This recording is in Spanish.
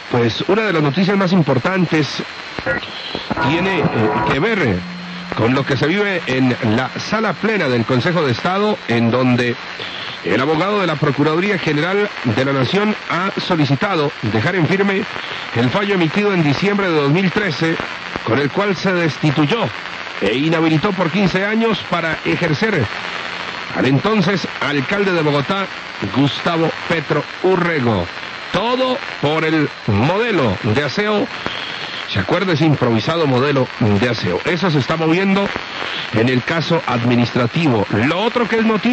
Pues una de las noticias más importantes tiene que ver con lo que se vive en la sala plena del Consejo de Estado, en donde el abogado de la Procuraduría General de la Nación ha solicitado dejar en firme el fallo emitido en diciembre de 2013, con el cual se destituyó e inhabilitó por 15 años para ejercer al entonces alcalde de Bogotá, Gustavo Petro Urrego. Todo por el modelo de aseo. ¿Se acuerda ese improvisado modelo de aseo? Eso se está moviendo en el caso administrativo. Lo otro que es noticia